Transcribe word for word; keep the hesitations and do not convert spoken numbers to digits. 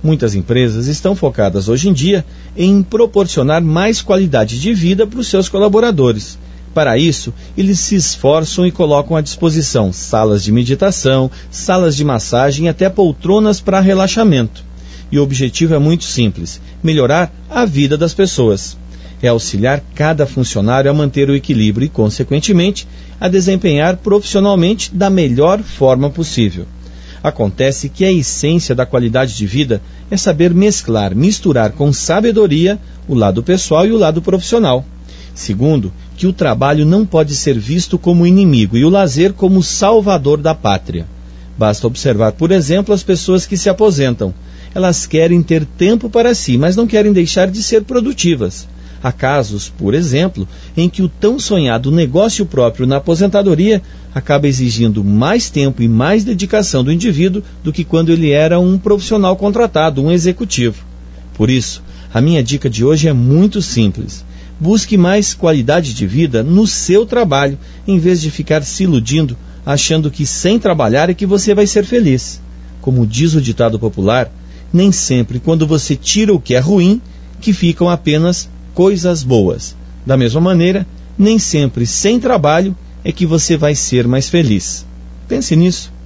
Muitas empresas estão focadas hoje em dia em proporcionar mais qualidade de vida para os seus colaboradores. Para isso, eles se esforçam e colocam à disposição salas de meditação, salas de massagem e até poltronas para relaxamento. E o objetivo é muito simples: melhorar a vida das pessoas. É auxiliar cada funcionário a manter o equilíbrio e, consequentemente, a desempenhar profissionalmente da melhor forma possível. Acontece que a essência da qualidade de vida é saber mesclar, misturar com sabedoria o lado pessoal e o lado profissional. Segundo, que o trabalho não pode ser visto como inimigo e o lazer como salvador da pátria. Basta observar, por exemplo, as pessoas que se aposentam. Elas querem ter tempo para si, mas não querem deixar de ser produtivas. Há casos, por exemplo, em que o tão sonhado negócio próprio na aposentadoria acaba exigindo mais tempo e mais dedicação do indivíduo do que quando ele era um profissional contratado, um executivo. Por isso, a minha dica de hoje é muito simples. Busque mais qualidade de vida no seu trabalho, em vez de ficar se iludindo, achando que sem trabalhar é que você vai ser feliz. Como diz o ditado popular, nem sempre quando você tira o que é ruim, que ficam apenas coisas boas. Da mesma maneira, nem sempre sem trabalho é que você vai ser mais feliz. Pense nisso.